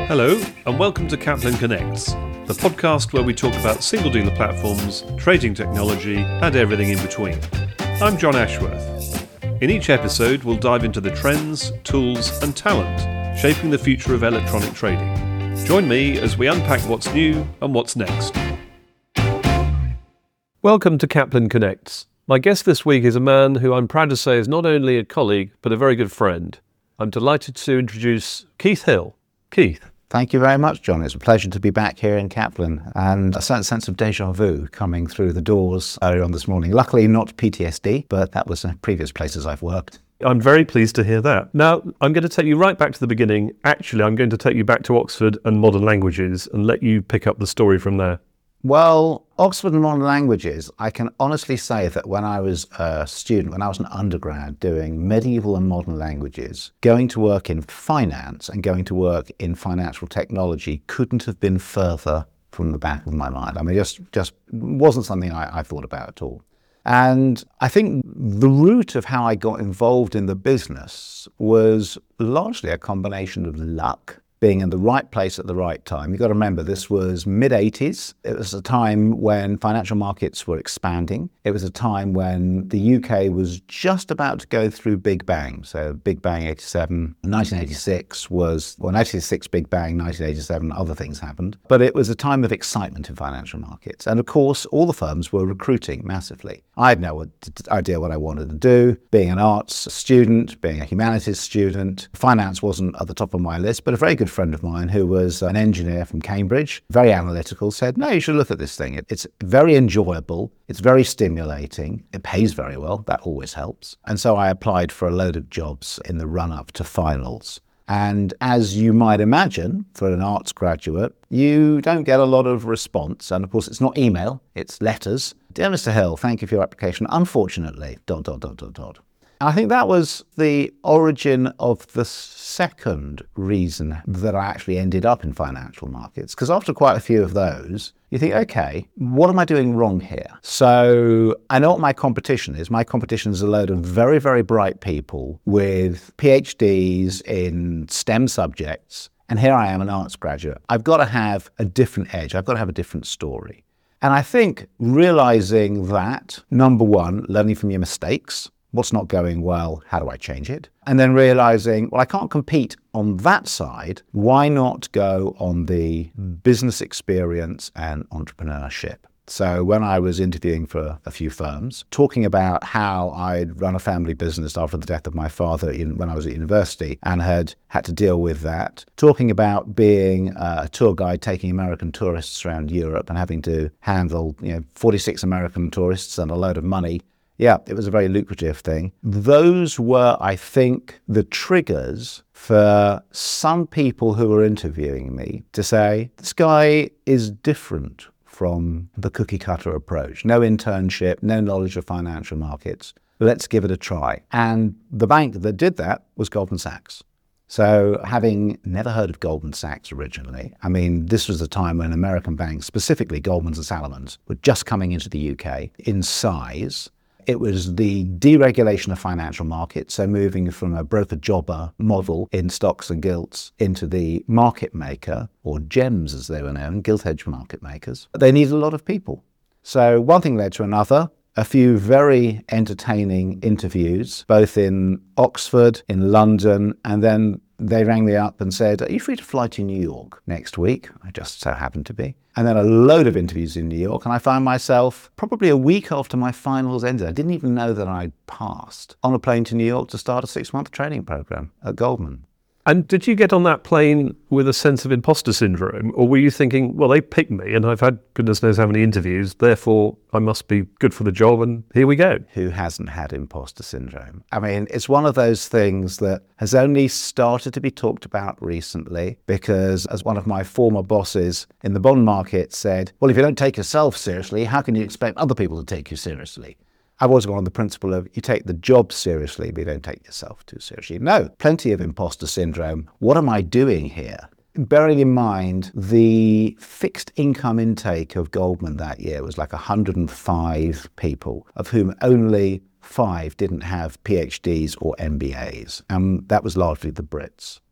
Hello, and welcome to Kaplan Connects, the podcast where we talk about single dealer platforms, trading technology, and everything in between. I'm John Ashworth. In each episode, we'll dive into the trends, tools, and talent shaping the future of electronic trading. Join me as we unpack what's new and what's next. Welcome to Kaplan Connects. My guest this week is a man who I'm proud to say is not only a colleague, but a very good friend. I'm delighted to introduce Keith Hill. Keith. Thank you very much, John. It's a pleasure to be back here in Kaplan, and a certain sense of deja vu coming through the doors earlier on this morning. Luckily not PTSD, but that was previous places I've worked. I'm very pleased to hear that. Now, I'm going to take you right back to the beginning. Actually, I'm going to take you back to Oxford and modern languages and let you pick up the story from there. Well, Oxford and modern languages, I can honestly say that when I was a student, when I was an undergrad doing medieval and modern languages, going to work in finance and going to work in financial technology couldn't have been further from the back of my mind. I mean, it just wasn't something I thought about at all. And I think the root of how I got involved in the business was largely a combination of luck, being in the right place at the right time. You've got to remember, this was mid-80s. It was a time when financial markets were expanding. It was a time when the UK was just about to go through Big Bang. So Big Bang 87, 1986 was, well, 1986 Big Bang, 1987 other things happened. But it was a time of excitement in financial markets. And of course, all the firms were recruiting massively. I had no idea what I wanted to do. Being an arts student, being a humanities student, finance wasn't at the top of my list, but a very good friend of mine who was an engineer from Cambridge, very analytical, said, no, you should look at this thing. It's very enjoyable. It's very stimulating. It pays very well. That always helps. And so I applied for a load of jobs in the run-up to finals. And as you might imagine, for an arts graduate, you don't get a lot of response. And of course, it's not email, it's letters. Dear Mr. Hill, thank you for your application. Unfortunately, ... I think that was the origin of the second reason that I actually ended up in financial markets. Because after quite a few of those, you think, okay, what am I doing wrong here? So I know what my competition is. My competition is a load of very, very bright people with PhDs in STEM subjects. And here I am, an arts graduate. I've got to have a different edge. I've got to have a different story. And I think realizing that, number one, learning from your mistakes. What's not going well? How do I change it? And then realizing, well, I can't compete on that side. Why not go on the business experience and entrepreneurship? So when I was interviewing for a few firms, talking about how I'd run a family business after the death of my father when I was at university and had to deal with that, talking about being a tour guide taking American tourists around Europe and having to handle 46 American tourists and a load of money. Yeah, it was a very lucrative thing. Those were, I think, the triggers for some people who were interviewing me to say, this guy is different from the cookie cutter approach. No internship, no knowledge of financial markets. Let's give it a try. And the bank that did that was Goldman Sachs. So having never heard of Goldman Sachs originally, I mean, this was a time when American banks, specifically Goldman's and Salomons, were just coming into the UK in size. It was the deregulation of financial markets, so moving from a broker-jobber model in stocks and gilts into the market maker, or GEMs as they were known, gilt hedge market makers. They needed a lot of people. So one thing led to another. A few very entertaining interviews, both in Oxford, in London, and then they rang me up and said, are you free to fly to New York next week? I just so happened to be. And then a load of interviews in New York, and I found myself probably a week after my finals ended. I didn't even know that I'd passed on a plane to New York to start a 6-month training program at Goldman. And did you get on that plane with a sense of imposter syndrome, or were you thinking, well, they picked me and I've had goodness knows how many interviews, therefore I must be good for the job and here we go? Who hasn't had imposter syndrome? I mean, it's one of those things that has only started to be talked about recently because, as one of my former bosses in the bond market said, well, if you don't take yourself seriously, how can you expect other people to take you seriously? I've always gone on the principle of you take the job seriously, but you don't take yourself too seriously. No, plenty of imposter syndrome. What am I doing here? Bearing in mind the fixed income intake of Goldman that year was like 105 people, of whom only 5 didn't have PhDs or MBAs. And that was largely the Brits.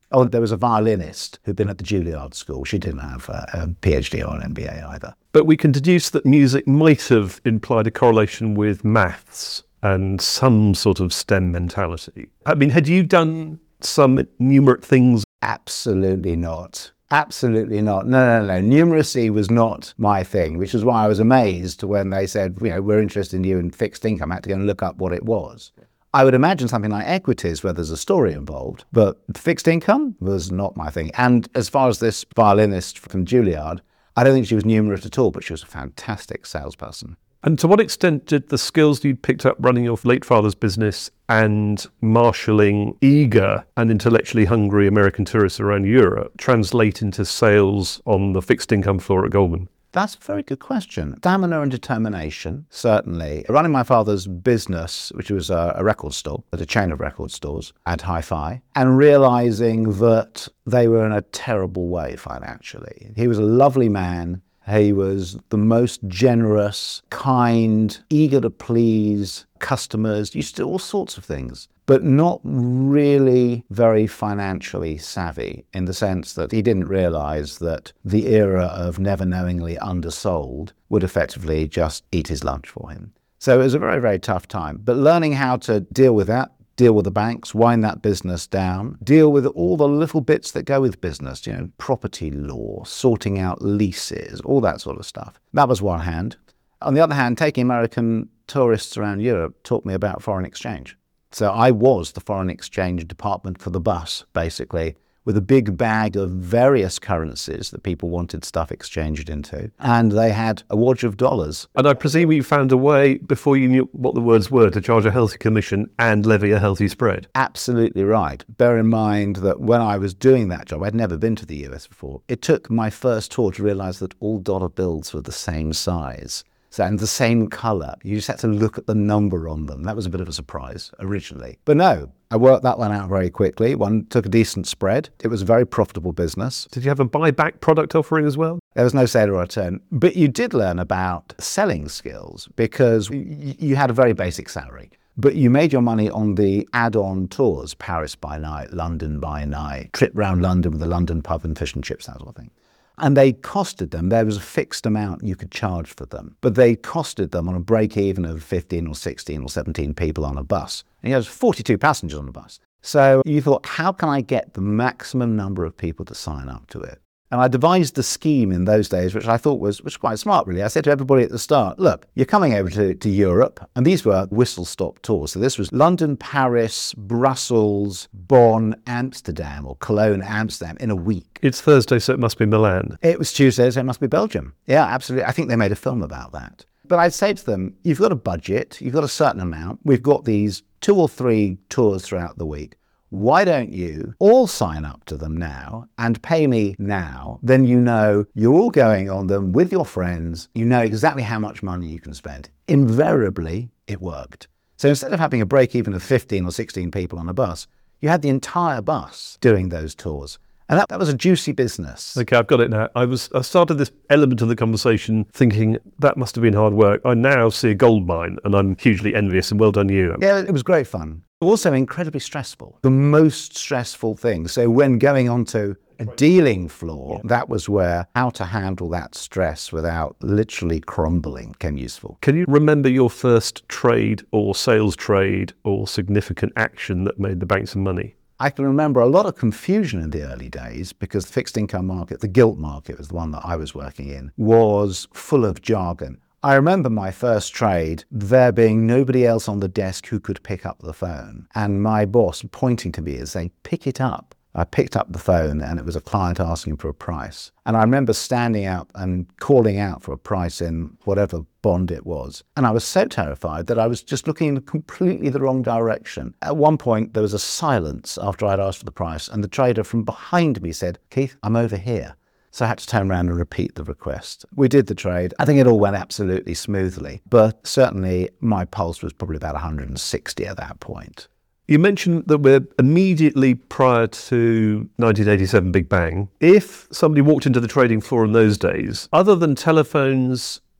Oh, there was a violinist who'd been at the Juilliard School. She didn't have a PhD or an MBA either. But we can deduce that music might have implied a correlation with maths and some sort of STEM mentality. I mean, had you done some numerate things? Absolutely not. Absolutely not. No. Numeracy was not my thing, which is why I was amazed when they said, we're interested in you in fixed income. I had to go and look up what it was. I would imagine something like equities where there's a story involved, but fixed income was not my thing. And as far as this violinist from Juilliard, I don't think she was numerate at all, but she was a fantastic salesperson. And to what extent did the skills you'd picked up running your late father's business and marshalling eager and intellectually hungry American tourists around Europe translate into sales on the fixed income floor at Goldman? That's a very good question. Stamina and determination, certainly. Running my father's business, which was a record store, a chain of record stores at Hi-Fi, and realizing that they were in a terrible way financially. He was a lovely man. He was the most generous, kind, eager to please customers, used to do all sorts of things, but not really very financially savvy in the sense that he didn't realize that the era of never knowingly undersold would effectively just eat his lunch for him. So it was a very, very tough time. But learning how to deal with that, deal with the banks, wind that business down, deal with all the little bits that go with business, property law, sorting out leases, all that sort of stuff. That was one hand. On the other hand, taking American tourists around Europe taught me about foreign exchange. So I was the foreign exchange department for the bus, basically, with a big bag of various currencies that people wanted stuff exchanged into. And they had a wodge of dollars. And I presume you found a way, before you knew what the words were, to charge a healthy commission and levy a healthy spread. Absolutely right. Bear in mind that when I was doing that job, I'd never been to the US before. It took my first tour to realize that all dollar bills were the same size. And the same color. You just had to look at the number on them. That was a bit of a surprise originally. But no, I worked that one out very quickly. One took a decent spread. It was a very profitable business. Did you have a buyback product offering as well? There was no sale or return. But you did learn about selling skills because you had a very basic salary. But you made your money on the add-on tours, Paris by night, London by night, trip round London with the London pub and fish and chips, that sort of thing. And they costed them, there was a fixed amount you could charge for them, but they costed them on a break even of 15 or 16 or 17 people on a bus. And there was 42 passengers on the bus. So you thought, how can I get the maximum number of people to sign up to it? And I devised a scheme in those days, which I thought was quite smart, really. I said to everybody at the start, look, you're coming over to Europe, and these were whistle-stop tours. So this was London, Paris, Brussels, Bonn, Amsterdam, or Cologne, Amsterdam, in a week. It's Thursday, so it must be Milan. It was Tuesday, so it must be Belgium. Yeah, absolutely. I think they made a film about that. But I'd say to them, you've got a budget, you've got a certain amount, we've got these 2 or 3 tours throughout the week. Why don't you all sign up to them now and pay me now? Then you're all going on them with your friends. You know exactly how much money you can spend. Invariably, it worked. So instead of having a break even of 15 or 16 people on a bus, you had the entire bus doing those tours. And that was a juicy business. Okay, I've got it now. I started this element of the conversation thinking that must have been hard work. I now see a gold mine and I'm hugely envious, and well done you. Yeah, it was great fun. Also incredibly stressful. The most stressful thing. So when going onto a dealing floor, that was where how to handle that stress without literally crumbling became useful. Can you remember your first trade or sales trade or significant action that made the bank some money? I can remember a lot of confusion in the early days because the fixed income market, the gilt market was the one that I was working in, was full of jargon. I remember my first trade, there being nobody else on the desk who could pick up the phone, and my boss pointing to me and saying, pick it up. I picked up the phone and it was a client asking for a price. And I remember standing up and calling out for a price in whatever bond it was. And I was so terrified that I was just looking in completely the wrong direction. At one point, there was a silence after I'd asked for the price, and the trader from behind me said, Keith, I'm over here. So I had to turn around and repeat the request. We did the trade. I think it all went absolutely smoothly, but certainly my pulse was probably about 160 at that point. You mentioned that we're immediately prior to 1987 Big Bang. If somebody walked into the trading floor in those days, other than telephones,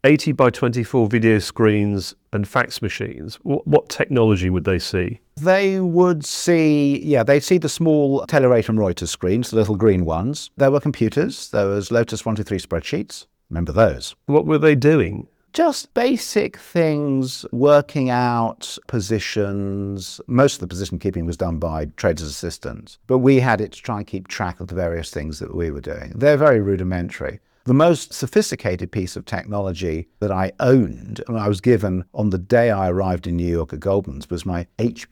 80 by 24 video screens and fax machines. What technology would they see? They would see, they'd see the small Telerate and Reuters screens, the little green ones. There were computers. There was Lotus 123 spreadsheets. Remember those? What were they doing? Just basic things, working out positions. Most of the position keeping was done by traders' assistants, but we had it to try and keep track of the various things that we were doing. They're very rudimentary. The most sophisticated piece of technology that I owned, and I was given on the day I arrived in New York at Goldman's, was my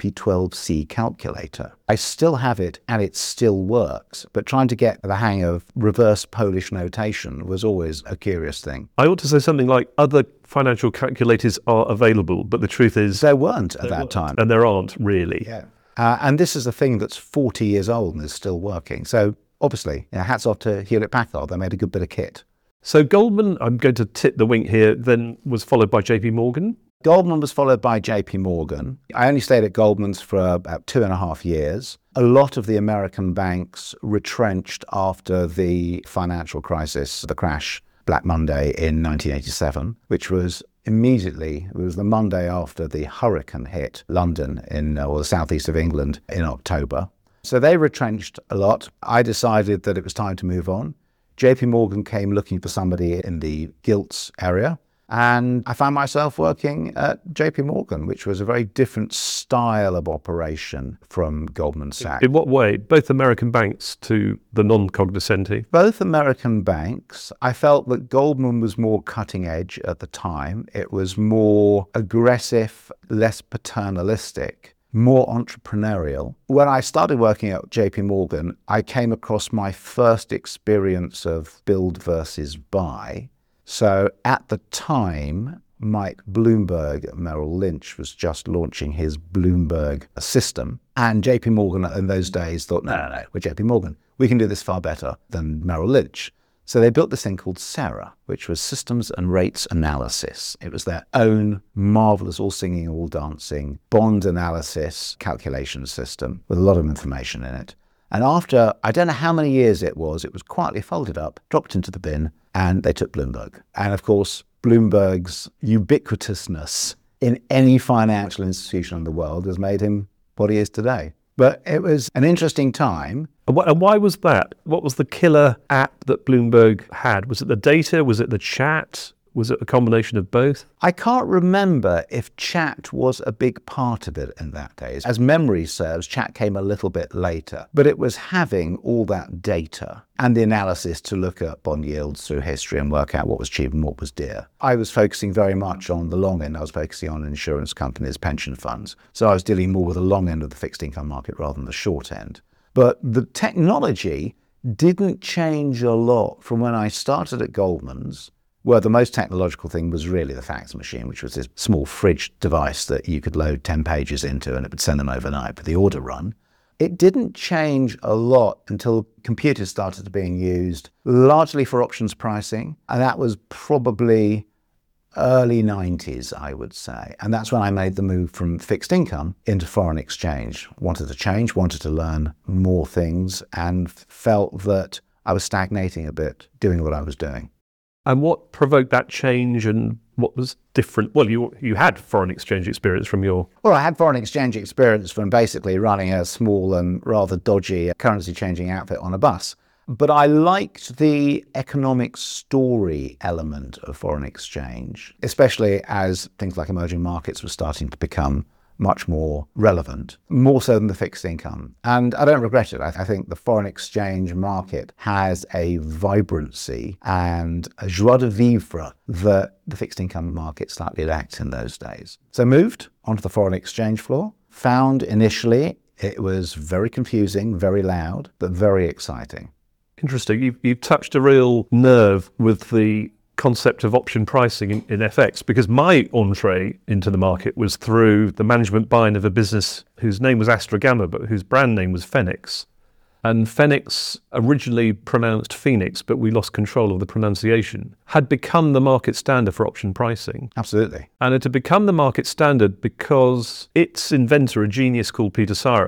HP12C calculator. I still have it and it still works, but trying to get the hang of reverse Polish notation was always a curious thing. I ought to say something like other financial calculators are available, but the truth is there weren't at that time. And there aren't really. Yeah. And this is a thing that's 40 years old and is still working. So obviously, hats off to Hewlett-Packard. They made a good bit of kit. So Goldman, I'm going to tip the wink here, then was followed by JP Morgan? Goldman was followed by JP Morgan. I only stayed at Goldman's for about 2.5 years. A lot of the American banks retrenched after the financial crisis, the crash, Black Monday in 1987, which was immediately, it was the Monday after the hurricane hit London or the southeast of England in October. So they retrenched a lot. I decided that it was time to move on. JP Morgan came looking for somebody in the gilts area, and I found myself working at JP Morgan, which was a very different style of operation from Goldman Sachs. In what way? Both American banks to the non-cognoscenti? Both American banks. I felt that Goldman was more cutting edge at the time. It was more aggressive, less paternalistic, more entrepreneurial. When I started working at JP Morgan, I came across my first experience of build versus buy. So at the time, Mike Bloomberg at Merrill Lynch was just launching his Bloomberg system. And JP Morgan in those days thought, no, we're JP Morgan. We can do this far better than Merrill Lynch. So they built this thing called SARA, which was Systems and Rates Analysis. It was their own marvelous, all singing, all dancing, bond analysis calculation system with a lot of information in it. And after, I don't know how many years it was quietly folded up, dropped into the bin, and they took Bloomberg. And of course, Bloomberg's ubiquitousness in any financial institution in the world has made him what he is today. But it was an interesting time. And why was that? What was the killer app that Bloomberg had? Was it the data? Was it the chat? Was it a combination of both? I can't remember if chat was a big part of it in that days. As memory serves, chat came a little bit later. But it was having all that data and the analysis to look at bond yields through history and work out what was cheap and what was dear. I was focusing very much on the long end. I was focusing on insurance companies, pension funds. So I was dealing more with the long end of the fixed income market rather than the short end. But the technology didn't change a lot from when I started at Goldman's, where the most technological thing was really the fax machine, which was this small fridge device that you could load 10 pages into and it would send them overnight for the order run. It didn't change a lot until computers started being used largely for options pricing, and that was probably early 90s, I would say. And that's when I made the move from fixed income into foreign exchange. Wanted to change, wanted to learn more things, and felt that I was stagnating a bit doing what I was doing. And what provoked that change and what was different? Well, you had foreign exchange experience from your... Well, I had foreign exchange experience from basically running a small and rather dodgy currency changing outfit on a bus. But I liked the economic story element of foreign exchange, especially as things like emerging markets were starting to become much more relevant, more so than the fixed income. And I don't regret it. I think the foreign exchange market has a vibrancy and a joie de vivre that the fixed income market slightly lacked in those days. So moved onto the foreign exchange floor, found initially it was very confusing, very loud, but very exciting. Interesting. You've touched a real nerve with the concept of option pricing in FX, because my entree into the market was through the management buy-in of a business whose name was Astragamma, but whose brand name was Fenix. And Fenix, originally pronounced Phoenix, but we lost control of the pronunciation, had become the market standard for option pricing. Absolutely. And it had become the market standard because its inventor, a genius called Peter Cyrus,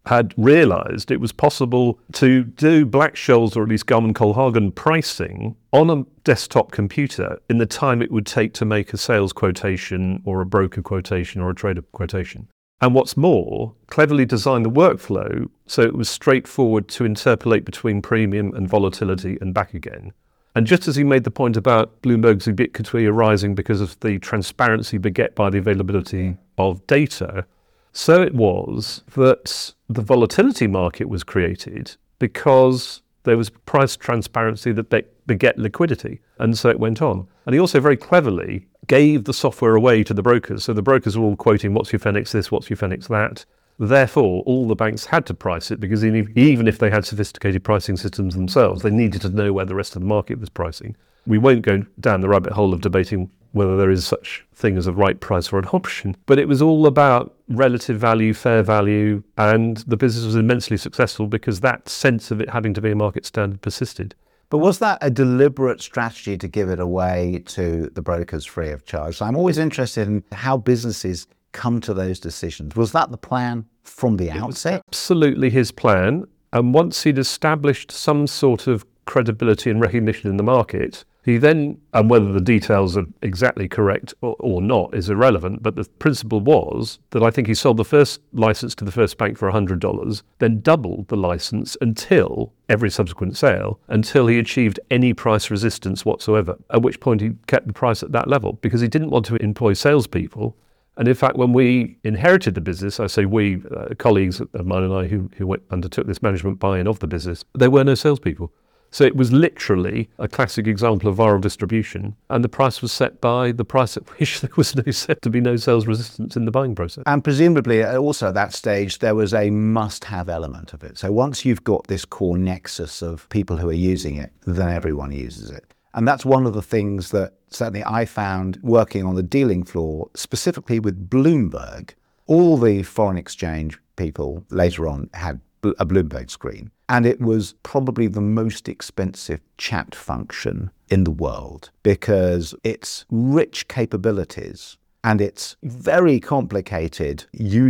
had realised it was possible to do Black-Scholes or at least Garmin-Kohlhagen pricing on a desktop computer in the time it would take to make a sales quotation or a broker quotation or a trader quotation. And what's more, cleverly designed the workflow so it was straightforward to interpolate between premium and volatility and back again. And just as he made the point about Bloomberg's ubiquity arising because of the transparency beget by the availability of data, so it was that the volatility market was created because there was price transparency that beget liquidity. And so it went on. And he also very cleverly gave the software away to the brokers. So the brokers were all quoting, what's your Fenix this, what's your Fenix that. Therefore, all the banks had to price it because even if they had sophisticated pricing systems themselves, they needed to know where the rest of the market was pricing. We won't go down the rabbit hole of debating whether there is such thing as a right price for an option, but it was all about relative value, fair value, and the business was immensely successful because that sense of it having to be a market standard persisted. But was that a deliberate strategy to give it away to the brokers free of charge? So I'm always interested in how businesses come to those decisions. Was that the plan from the outset? Absolutely his plan. And once he'd established some sort of credibility and recognition in the market, he then, and whether the details are exactly correct or not is irrelevant, but the principle was that I think he sold the first license to the first bank for $100, then doubled the license until every subsequent sale, until he achieved any price resistance whatsoever, at which point he kept the price at that level because he didn't want to employ salespeople. And in fact, when we inherited the business, I say we, colleagues of mine and I who undertook this management buy-in of the business, there were no salespeople. So it was literally a classic example of viral distribution, and the price was set by the price at which there was said to be no sales resistance in the buying process. And presumably also at that stage, there was a must-have element of it. So once you've got this core nexus of people who are using it, then everyone uses it. And that's one of the things that certainly I found working on the dealing floor, specifically with Bloomberg. All the foreign exchange people later on had a Bloomberg screen. And it was probably the most expensive chat function in the world because its rich capabilities and its very complicated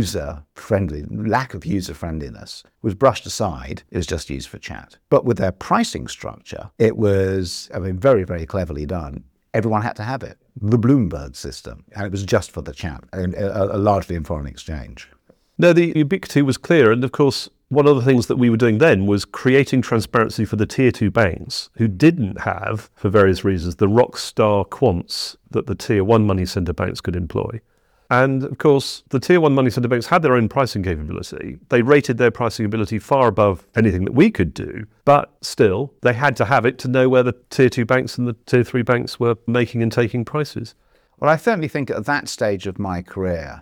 lack of user-friendliness was brushed aside. It was just used for chat. But with their pricing structure, it was, very, very cleverly done. Everyone had to have it, the Bloomberg system, and it was just for the chat, largely in foreign exchange. No, the ubiquity was clear, and of course, one of the things that we were doing then was creating transparency for the tier 2 banks who didn't have, for various reasons, the rock star quants that the tier 1 money centre banks could employ. And of course, the tier 1 money centre banks had their own pricing capability. They rated their pricing ability far above anything that we could do, but still, they had to have it to know where the tier 2 banks and the tier 3 banks were making and taking prices. Well, I certainly think at that stage of my career,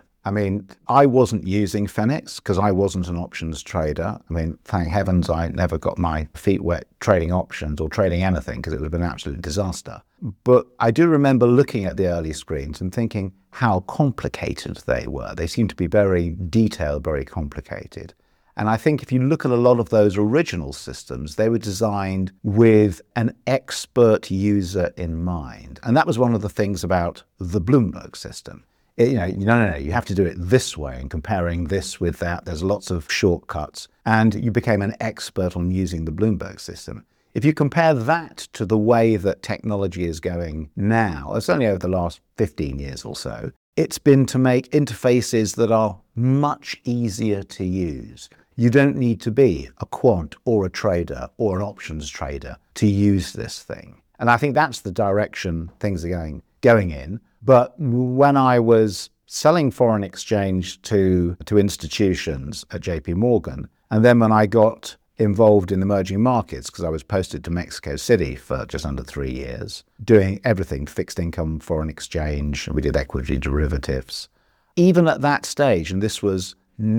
I wasn't using Fenix because I wasn't an options trader. Thank heavens I never got my feet wet trading options or trading anything because it would have been an absolute disaster. But I do remember looking at the early screens and thinking how complicated they were. They seemed to be very detailed, very complicated. And I think if you look at a lot of those original systems, they were designed with an expert user in mind. And that was one of the things about the Bloomberg system. You have to do it this way, and comparing this with that, there's lots of shortcuts, and you became an expert on using the Bloomberg system. If you compare that to the way that technology is going now, certainly over the last 15 years or so, it's been to make interfaces that are much easier to use. You don't need to be a quant or a trader or an options trader to use this thing. And I think that's the direction things are going in. But when I was selling foreign exchange to institutions at JP Morgan, and then when I got involved in emerging markets, because I was posted to Mexico City for just under 3 years, doing everything, fixed income, foreign exchange, we did equity derivatives. Even at that stage, and this was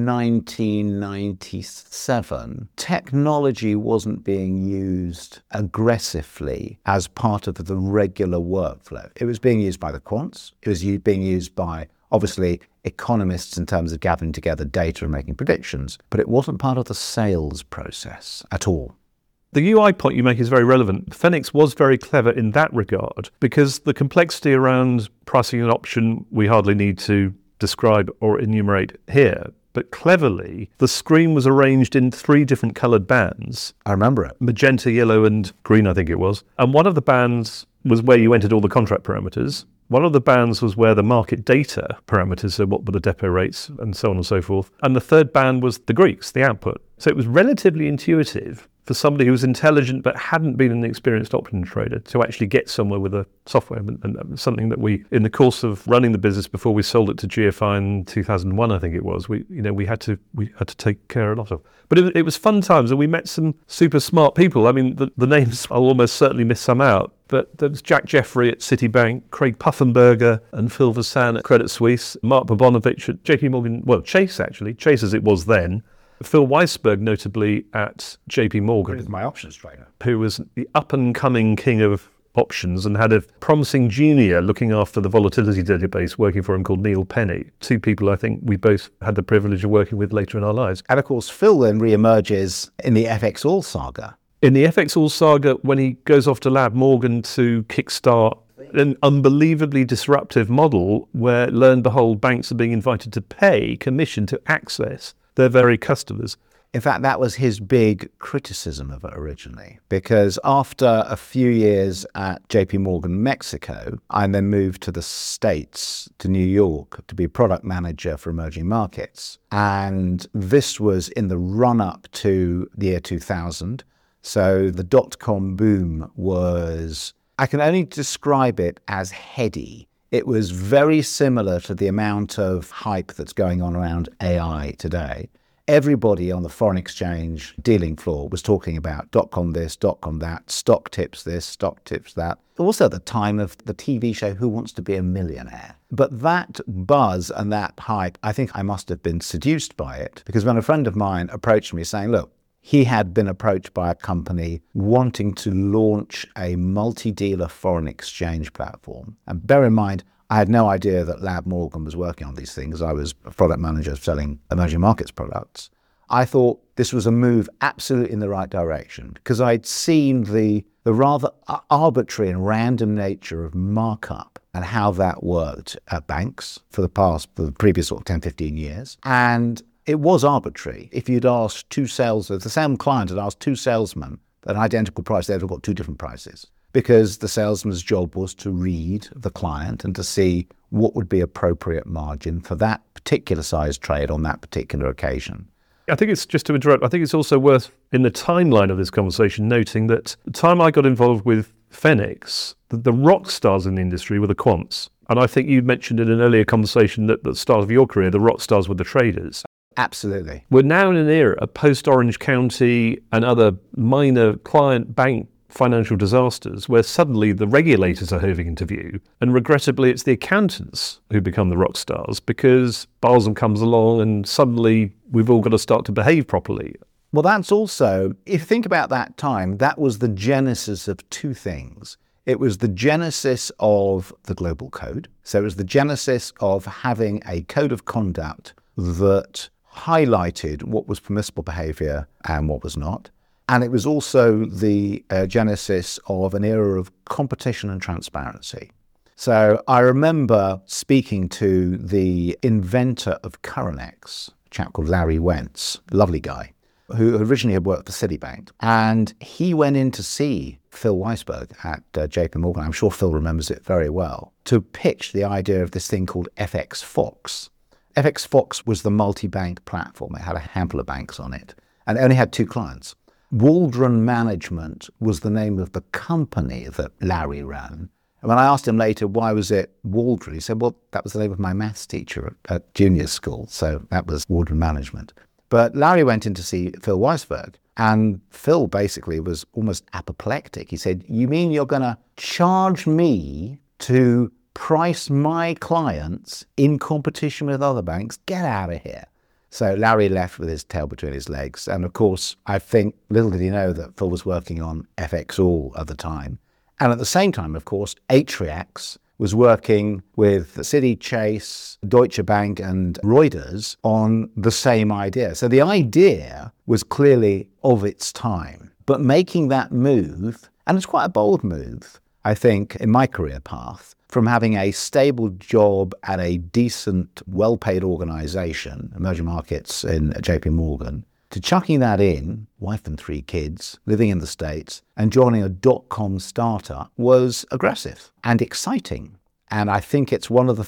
1997, technology wasn't being used aggressively as part of the regular workflow. It was being used by the quants. It was being used by, obviously, economists in terms of gathering together data and making predictions, but it wasn't part of the sales process at all. The UI point you make is very relevant. Fenix was very clever in that regard because the complexity around pricing an option we hardly need to describe or enumerate here. but cleverly, the screen was arranged in 3 different coloured bands. I remember it. Magenta, yellow and green, I think it was. And one of the bands was where you entered all the contract parameters. One of the bands was where the market data parameters, so what were the depot rates and so on and so forth. And the third band was the Greeks, the output. So it was relatively intuitive for somebody who was intelligent but hadn't been an experienced option trader to actually get somewhere with a software, and something that we, in the course of running the business before we sold it to GFI in 2001, I think it was, we had to take care of a lot of. But it was fun times, and we met some super smart people. I mean, the names, I'll almost certainly miss some out, but there was Jack Jeffrey at Citibank, Craig Puffenberger and Phil Vassan at Credit Suisse, Mark Bobonovich at JP Morgan, well, Chase as it was then, Phil Weisberg, notably at JP Morgan. My options trader. Who was the up-and-coming king of options and had a promising junior looking after the volatility database working for him called Neil Penny. 2 people I think we both had the privilege of working with later in our lives. And of course, Phil then re-emerges in the FXall saga. In the FXall saga, when he goes off to Lab Morgan to kickstart an unbelievably disruptive model where, lo and behold, banks are being invited to pay commission to access their very customers. In fact, that was his big criticism of it originally, because after a few years at JP Morgan Mexico, I then moved to the States, to New York, to be product manager for emerging markets. And this was in the run-up to the year 2000. So the dot-com boom was, I can only describe it as heady. It was very similar to the amount of hype that's going on around AI today. Everybody on the foreign exchange dealing floor was talking about .com this, .com that, stock tips this, stock tips that. Also at the time of the TV show Who Wants to Be a Millionaire. But that buzz and that hype, I think I must have been seduced by it, because when a friend of mine approached me saying, look, he had been approached by a company wanting to launch a multi-dealer foreign exchange platform. And bear in mind, I had no idea that Lab Morgan was working on these things. I was a product manager selling emerging markets products. I thought this was a move absolutely in the right direction, because I'd seen the rather arbitrary and random nature of markup and how that worked at banks for the previous sort of 10, 15 years. And it was arbitrary. If you'd asked if the same client had asked 2 salesmen at an identical price, they'd have got 2 different prices, because the salesman's job was to read the client and to see what would be appropriate margin for that particular size trade on that particular occasion. I think it's, just to interrupt, I think it's also worth, in the timeline of this conversation, noting that the time I got involved with Fenix, the rock stars in the industry were the quants. And I think you mentioned in an earlier conversation that at the start of your career, the rock stars were the traders. Absolutely. We're now in an era, post-Orange County and other minor client bank financial disasters, where suddenly the regulators are hoving into view, and regrettably it's the accountants who become the rock stars, because Basel comes along and suddenly we've all got to start to behave properly. Well, that's also, if you think about that time, that was the genesis of 2 things. It was the genesis of the global code. So it was the genesis of having a code of conduct that highlighted what was permissible behavior and what was not. And it was also the genesis of an era of competition and transparency. So I remember speaking to the inventor of Coronex, a chap called Larry Wentz, lovely guy, who originally had worked for Citibank. And he went in to see Phil Weisberg at JP Morgan, I'm sure Phil remembers it very well, to pitch the idea of this thing called FX Fox. FX Fox was the multi-bank platform. It had a handful of banks on it, and it only had 2 clients. Waldron Management was the name of the company that Larry ran. And when I asked him later, why was it Waldron? He said, well, that was the name of my maths teacher at junior school. So that was Waldron Management. But Larry went in to see Phil Weisberg, and Phil basically was almost apoplectic. He said, you mean you're going to charge me to price my clients in competition with other banks? Get out of here. So Larry left with his tail between his legs. And of course, I think little did he know that Phil was working on FXall at the time. And at the same time, of course, Atriax was working with Citi, Chase, Deutsche Bank and Reuters on the same idea. So the idea was clearly of its time. But making that move, and it's quite a bold move, I think, in my career path, from having a stable job at a decent, well-paid organization, emerging markets in JP Morgan, to chucking that in, wife and 3 kids, living in the States, and joining a dot-com startup was aggressive and exciting. And I think it's one of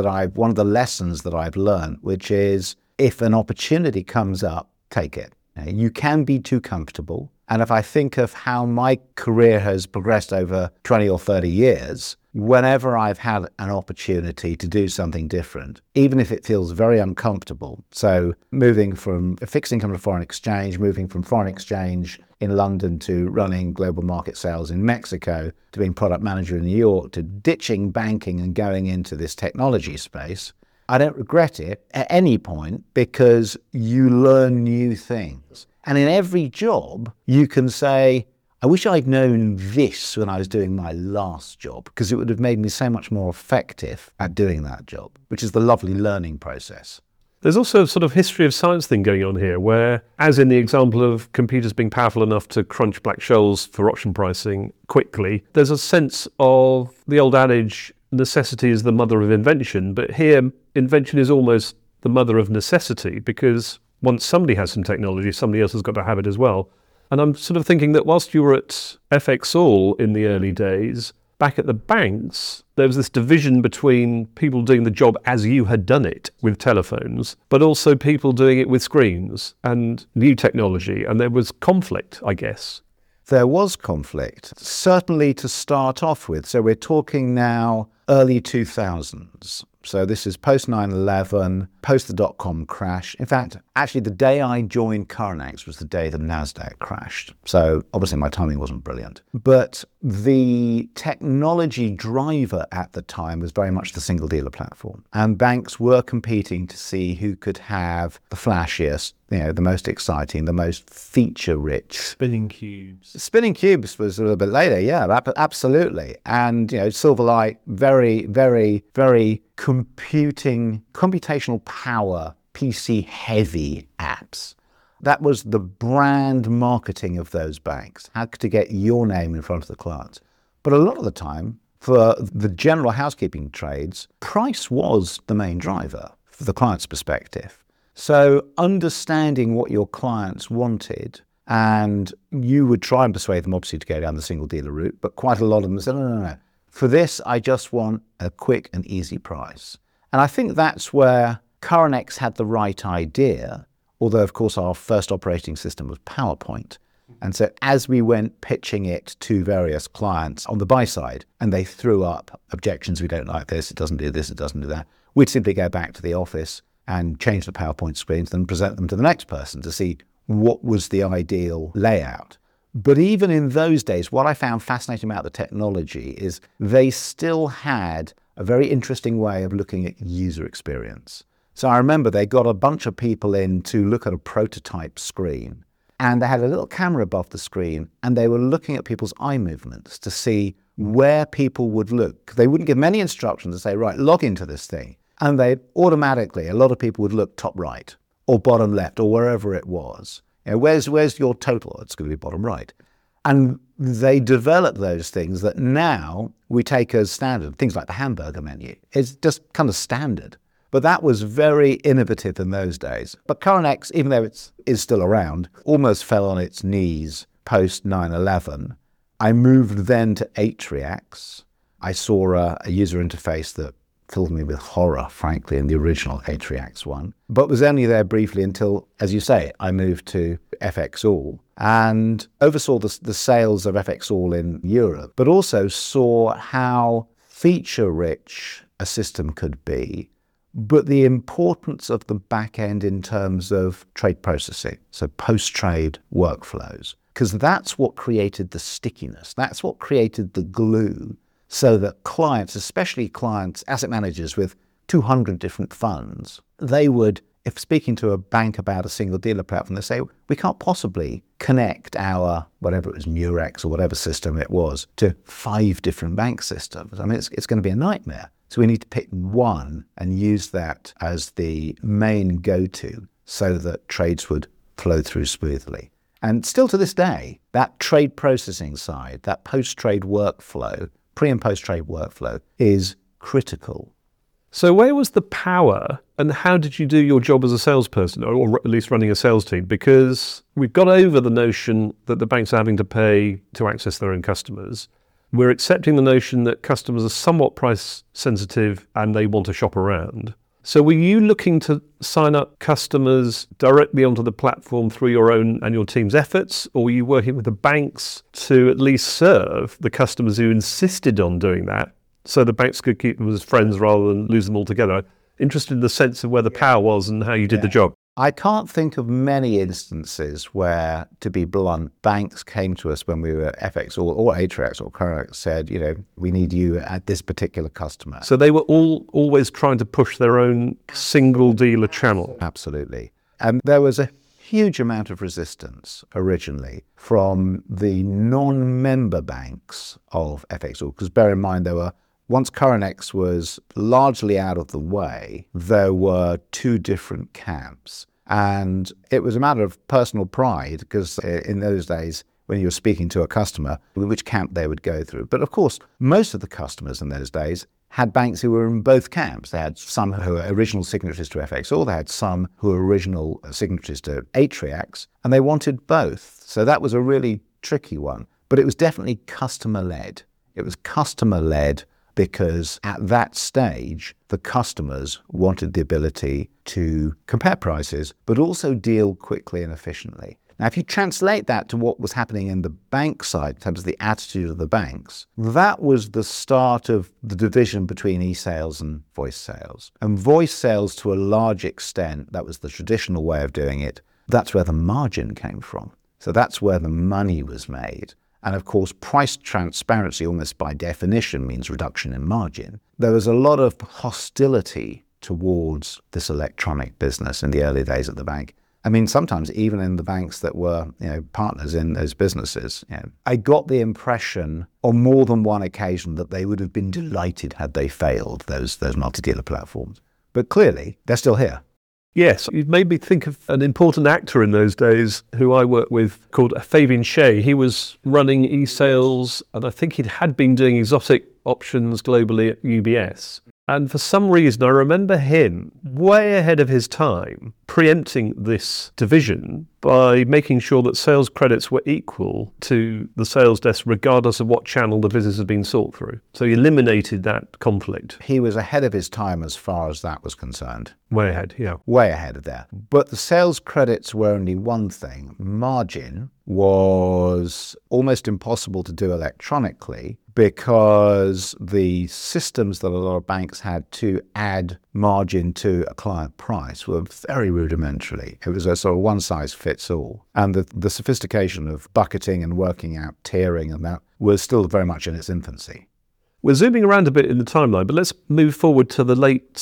the lessons that I've learned, which is if an opportunity comes up, take it. You can be too comfortable. And if I think of how my career has progressed over 20 or 30 years, whenever I've had an opportunity to do something different, even if it feels very uncomfortable, so moving from a fixed income to foreign exchange, moving from foreign exchange in London to running global market sales in Mexico, to being product manager in New York, to ditching banking and going into this technology space, I don't regret it at any point because you learn new things. And in every job, you can say, I wish I'd known this when I was doing my last job, because it would have made me so much more effective at doing that job, which is the lovely learning process. There's also a sort of history of science thing going on here where, as in the example of computers being powerful enough to crunch Black-Scholes for option pricing quickly, there's a sense of the old adage, necessity is the mother of invention. But here, invention is almost the mother of necessity, because once somebody has some technology, somebody else has got to have it as well. And I'm sort of thinking that whilst you were at FXall in the early days, back at the banks, there was this division between people doing the job as you had done it with telephones, but also people doing it with screens and new technology. And there was conflict, I guess. There was conflict, certainly to start off with. So we're talking now early 2000s. So this is post 9/11, post the dot-com crash. In fact, actually the day I joined Coronex was the day the NASDAQ crashed. So obviously my timing wasn't brilliant. But the technology driver at the time was very much the single dealer platform. And banks were competing to see who could have the flashiest, the most exciting, the most feature-rich. Spinning cubes. Spinning cubes was a little bit later, yeah, absolutely. And, Silverlight, very, very, very computational power, PC-heavy apps. That was the brand marketing of those banks, how to get your name in front of the clients. But a lot of the time, for the general housekeeping trades, price was the main driver from the client's perspective. So understanding what your clients wanted, and you would try and persuade them obviously to go down the single dealer route, but quite a lot of them said, no. For this, I just want a quick and easy price. And I think that's where Coronex had the right idea, although of course our first operating system was PowerPoint. And so as we went pitching it to various clients on the buy side, and they threw up objections, we don't like this, it doesn't do this, it doesn't do that, we'd simply go back to the office and change the PowerPoint screens and present them to the next person to see what was the ideal layout. But even in those days, what I found fascinating about the technology is they still had a very interesting way of looking at user experience. So I remember they got a bunch of people in to look at a prototype screen, and they had a little camera above the screen, and they were looking at people's eye movements to see where people would look. They wouldn't give them any instructions to say, right, log into this thing. And they automatically, a lot of people would look top right or bottom left or wherever it was. Where's your total? It's going to be bottom right. And they developed those things that now we take as standard. Things like the hamburger menu. It's just kind of standard. But that was very innovative in those days. But Coronex, even though it is still around, almost fell on its knees post 9/11. I moved then to Atrix. I saw a user interface that filled me with horror, frankly, in the original Atrix one, but was only there briefly until, as you say, I moved to FXall and oversaw the sales of FXall in Europe, but also saw how feature-rich a system could be, but the importance of the back end in terms of trade processing, so post-trade workflows, because that's what created the stickiness. That's what created the glue, so that clients, especially clients, asset managers with 200 different funds, they would, if speaking to a bank about a single dealer platform, they say, we can't possibly connect our, whatever it was, Murex or whatever system it was, to 5 different bank systems. I mean, it's going to be a nightmare. So we need to pick one and use that as the main go-to so that trades would flow through smoothly. And still to this day, that trade processing side, that post-trade workflow, pre- and post-trade workflow is critical. So where was the power, and how did you do your job as a salesperson, or at least running a sales team? Because we've got over the notion that the banks are having to pay to access their own customers. We're accepting the notion that customers are somewhat price sensitive and they want to shop around. So were you looking to sign up customers directly onto the platform through your own and your team's efforts, or were you working with the banks to at least serve the customers who insisted on doing that, so the banks could keep them as friends rather than lose them altogether? Interested in the sense of where the power was and how you did the job. I can't think of many instances where, to be blunt, banks came to us when we were FXall or Atrix or Currex said, we need you at this particular customer. So they were always trying to push their own single dealer channel. Absolutely. And there was a huge amount of resistance originally from the non-member banks of FXall, because bear in mind once Currex was largely out of the way, there were two different camps. And it was a matter of personal pride, because in those days, when you were speaking to a customer, which camp they would go through. But of course, most of the customers in those days had banks who were in both camps. They had some who were original signatories to FXall, they had some who were original signatories to Atrix, and they wanted both. So that was a really tricky one. But it was definitely customer-led. It was customer-led because at that stage, the customers wanted the ability to compare prices, but also deal quickly and efficiently. Now, if you translate that to what was happening in the bank side, in terms of the attitude of the banks, that was the start of the division between e-sales and voice sales. And voice sales, to a large extent, that was the traditional way of doing it. That's where the margin came from. So that's where the money was made. And of course, price transparency, almost by definition, means reduction in margin. There was a lot of hostility towards this electronic business in the early days at the bank. I mean, sometimes even in the banks that were, partners in those businesses, I got the impression on more than one occasion that they would have been delighted had they failed, those multi-dealer platforms. But clearly, they're still here. Yes, you've made me think of an important actor in those days who I worked with called Fabian Shea. He was running e-sales, and I think he had been doing exotic options globally at UBS. And for some reason, I remember him way ahead of his time preempting this division by making sure that sales credits were equal to the sales desk, regardless of what channel the business had been sought through. So he eliminated that conflict. He was ahead of his time as far as that was concerned. Way ahead, yeah. Way ahead of that. But the sales credits were only one thing. Margin was almost impossible to do electronically because the systems that a lot of banks had to add margin to a client price were very rudimentary. It was a sort of one-size-fits-all. And the sophistication of bucketing and working out tiering and that was still very much in its infancy. We're zooming around a bit in the timeline, but let's move forward to the late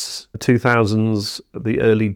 2000s, the early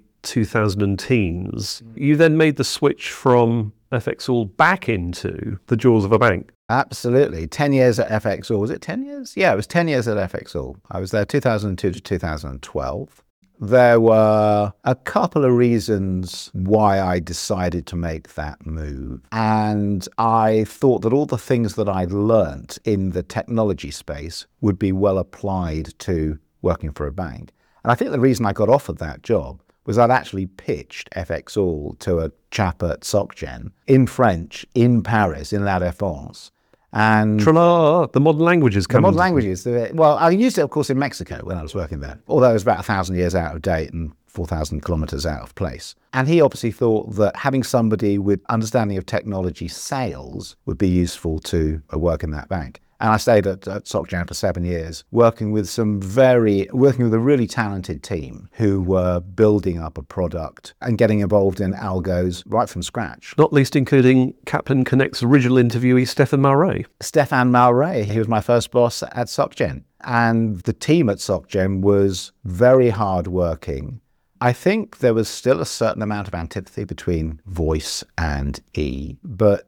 2010s. You then made the switch from FXall back into the jaws of a bank. Absolutely. 10 years at FXall. Was it 10 years? Yeah, it was 10 years at FXall. I was there 2002 to 2012. There were a couple of reasons why I decided to make that move. And I thought that all the things that I'd learnt in the technology space would be well applied to working for a bank. And I think the reason I got offered that job was I'd actually pitched FXall to a chap at SocGen in French, in Paris, in La Défense. And the modern languages come. The modern languages. Well, I used it, of course, in Mexico when I was working there, although it was about 1,000 years out of date and 4,000 kilometers out of place. And he obviously thought that having somebody with understanding of technology sales would be useful to work in that bank. And I stayed at SocGen for 7 years, working with a really talented team who were building up a product and getting involved in algos right from scratch. Not least including Kaplan Connect's original interviewee, Stefan Malray. Stefan Malray, he was my first boss at SocGen. And the team at SocGen was very hardworking. I think there was still a certain amount of antipathy between voice and E, but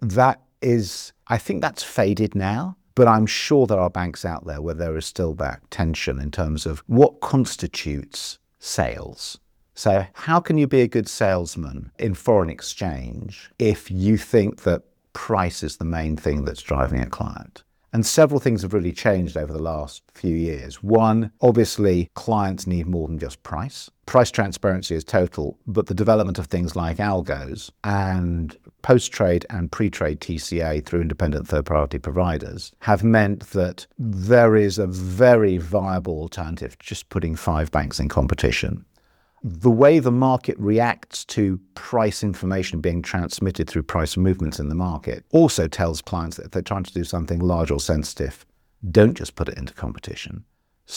I think that's faded now. But I'm sure there are banks out there where there is still that tension in terms of what constitutes sales. So how can you be a good salesman in foreign exchange if you think that price is the main thing that's driving a client? And several things have really changed over the last few years. One, obviously, clients need more than just price. Price transparency is total, but the development of things like algos and post-trade and pre-trade TCA through independent third-party providers have meant that there is a very viable alternative to just putting 5 banks in competition. The way the market reacts to price information being transmitted through price movements in the market also tells clients that if they're trying to do something large or sensitive, don't just put it into competition.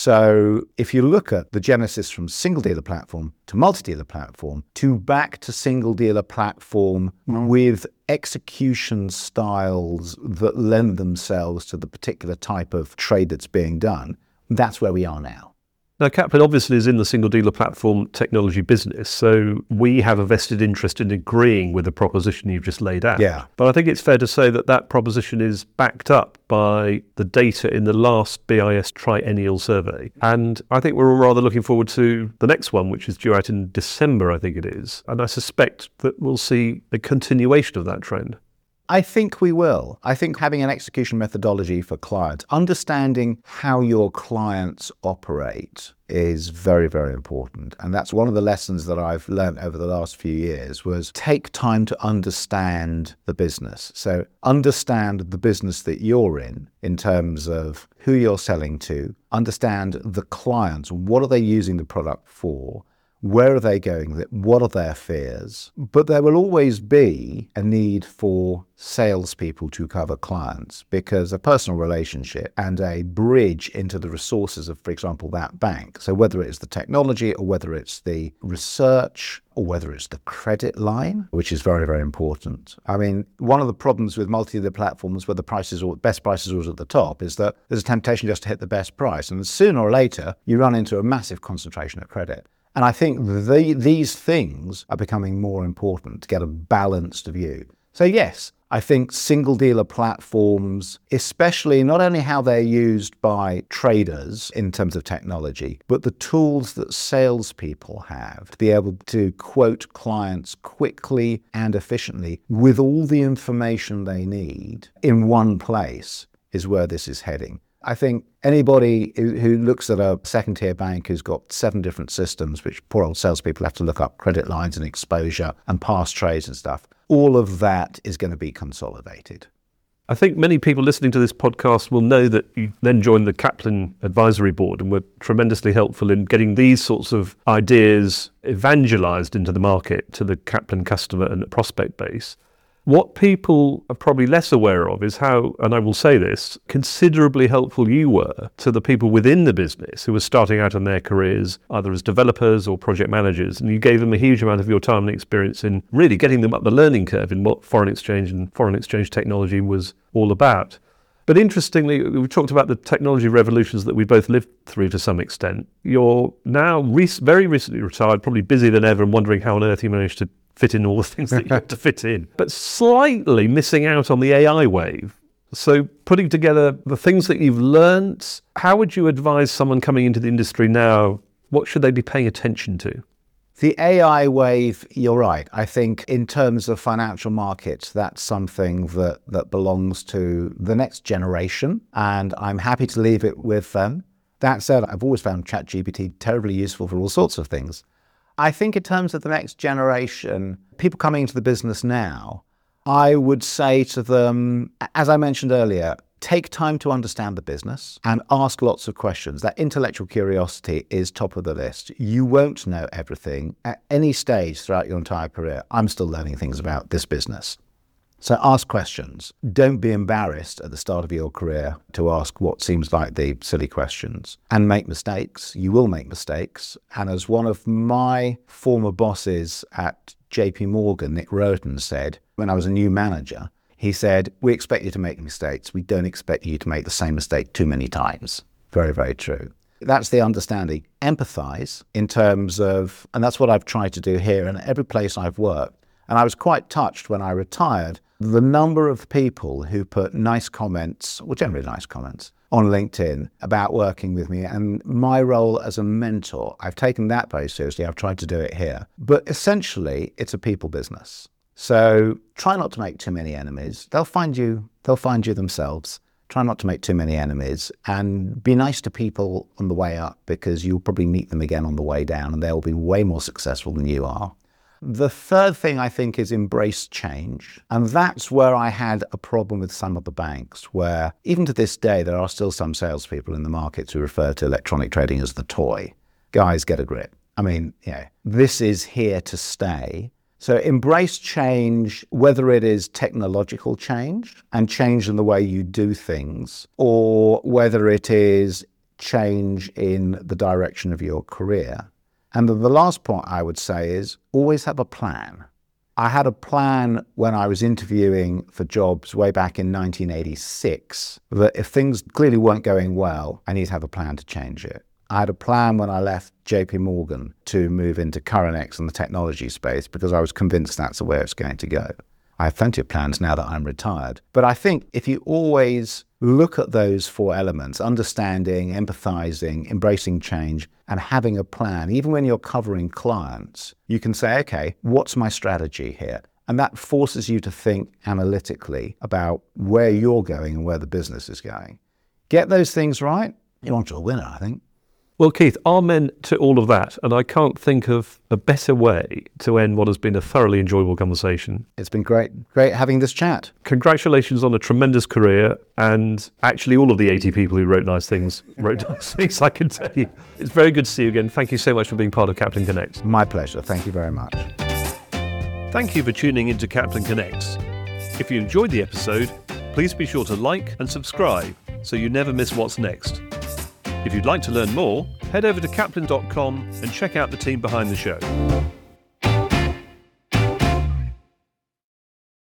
So if you look at the genesis from single dealer platform to multi-dealer platform to back to single dealer platform with execution styles that lend themselves to the particular type of trade that's being done, that's where we are now. Now, Kaplan obviously is in the single dealer platform technology business, so we have a vested interest in agreeing with the proposition you've just laid out. Yeah. But I think it's fair to say that that proposition is backed up by the data in the last BIS triennial survey. And I think we're all rather looking forward to the next one, which is due out in December, I think it is. And I suspect that we'll see a continuation of that trend. I think we will. I think having an execution methodology for clients, understanding how your clients operate is very, very important. And that's one of the lessons that I've learned over the last few years was take time to understand the business. So understand the business that you're in terms of who you're selling to, understand the clients, what are they using the product for, where are they going? What are their fears? But there will always be a need for salespeople to cover clients because a personal relationship and a bridge into the resources of, for example, that bank. So whether it's the technology or whether it's the research or whether it's the credit line, which is very, very important. I mean, one of the problems with multi-dealer platforms where the prices or best prices are always at the top is that there's a temptation just to hit the best price. And sooner or later, you run into a massive concentration of credit. And I think these things are becoming more important to get a balanced view. So yes, I think single dealer platforms, especially not only how they're used by traders in terms of technology, but the tools that salespeople have to be able to quote clients quickly and efficiently with all the information they need in one place is where this is heading. I think anybody who looks at a second-tier bank who's got 7 different systems, which poor old salespeople have to look up credit lines and exposure and past trades and stuff, all of that is going to be consolidated. I think many people listening to this podcast will know that you then joined the Kaplan Advisory Board and were tremendously helpful in getting these sorts of ideas evangelized into the market to the Kaplan customer and prospect base. What people are probably less aware of is how, and I will say this, considerably helpful you were to the people within the business who were starting out in their careers, either as developers or project managers, and you gave them a huge amount of your time and experience in really getting them up the learning curve in what foreign exchange and foreign exchange technology was all about. But interestingly, we talked about the technology revolutions that we both lived through to some extent. You're now very recently retired, probably busier than ever and wondering how on earth you managed to fit in all the things that you have to fit in, but slightly missing out on the AI wave. So putting together the things that you've learnt, how would you advise someone coming into the industry now, what should they be paying attention to? The AI wave, you're right. I think in terms of financial markets, that's something that belongs to the next generation, and I'm happy to leave it with them. That said, I've always found ChatGPT terribly useful for all sorts of things. I think in terms of the next generation, people coming into the business now, I would say to them, as I mentioned earlier, take time to understand the business and ask lots of questions. That intellectual curiosity is top of the list. You won't know everything at any stage throughout your entire career. I'm still learning things about this business. So ask questions. Don't be embarrassed at the start of your career to ask what seems like the silly questions and make mistakes. You will make mistakes. And as one of my former bosses at JP Morgan, Nick Roden, said, when I was a new manager, he said, we expect you to make mistakes. We don't expect you to make the same mistake too many times. Very, very true. That's the understanding. Empathize in terms of, and that's what I've tried to do here and every place I've worked. And I was quite touched when I retired, the number of people who put nice comments, or generally nice comments, on LinkedIn about working with me and my role as a mentor. I've taken that very seriously. I've tried to do it here. But essentially, it's a people business. So try not to make too many enemies. They'll find you themselves. Try not to make too many enemies, and be nice to people on the way up, because you'll probably meet them again on the way down and they'll be way more successful than you are. The third thing I think is embrace change. And that's where I had a problem with some of the banks, where even to this day, there are still some salespeople in the market who refer to electronic trading as the toy. Guys, get a grip. I mean, this is here to stay. So embrace change, whether it is technological change and change in the way you do things, or whether it is change in the direction of your career. And the last point I would say is always have a plan. I had a plan when I was interviewing for jobs way back in 1986, that if things clearly weren't going well, I need to have a plan to change it. I had a plan when I left JP Morgan to move into Coronex in the technology space, because I was convinced that's the way it's going to go. I have plenty of plans now that I'm retired. But I think if you always look at those 4 elements, understanding, empathizing, embracing change, and having a plan, even when you're covering clients, you can say, okay, what's my strategy here? And that forces you to think analytically about where you're going and where the business is going. Get those things right, you're onto a winner, I think. Well, Keith, amen to all of that. And I can't think of a better way to end what has been a thoroughly enjoyable conversation. It's been great having this chat. Congratulations on a tremendous career. And actually, all of the 80 people who wrote nice things, I can tell you. It's very good to see you again. Thank you so much for being part of Kaplan Connects. My pleasure. Thank you very much. Thank you for tuning into Kaplan Connects. If you enjoyed the episode, please be sure to like and subscribe so you never miss what's next. If you'd like to learn more, head over to kaplan.com and check out the team behind the show.